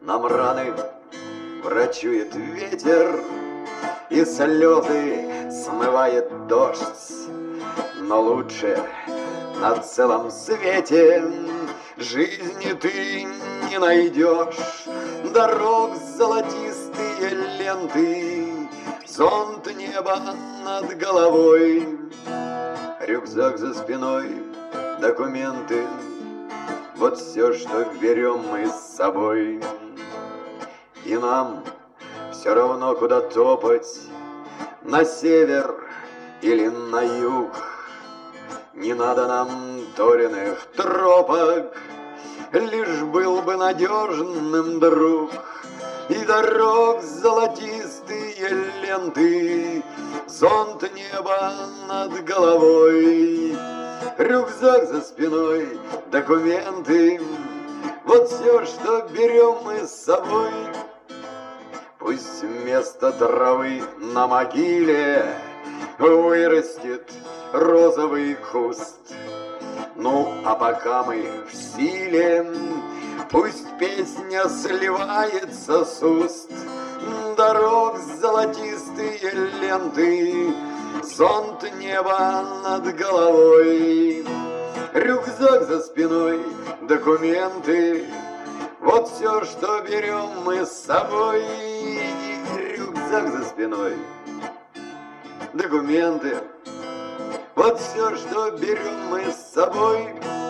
Нам раны врачует ветер, и слезы смывает дождь. Но лучше на целом свете жизни ты не найдешь. Дорог золотистые ленты, зонт неба над головой, рюкзак за спиной, документы, вот все, что берем мы с собой. И нам все равно, куда топать, на север или на юг. Не надо нам торенных тропок, лишь был бы надежным друг. И дорог золотистые ленты, зонт неба над головой, рюкзак за спиной, документы, вот все, что берем мы с собой. Пусть вместо травы на могиле вырастет розовый куст. Ну, а пока мы в силе, пусть песня сливается с уст. Дорог золотистые ленты, зонт неба над головой, рюкзак за спиной, документы, вот все, что берем мы с собой. Рюкзак за спиной, документы, вот все, что берем мы с собой.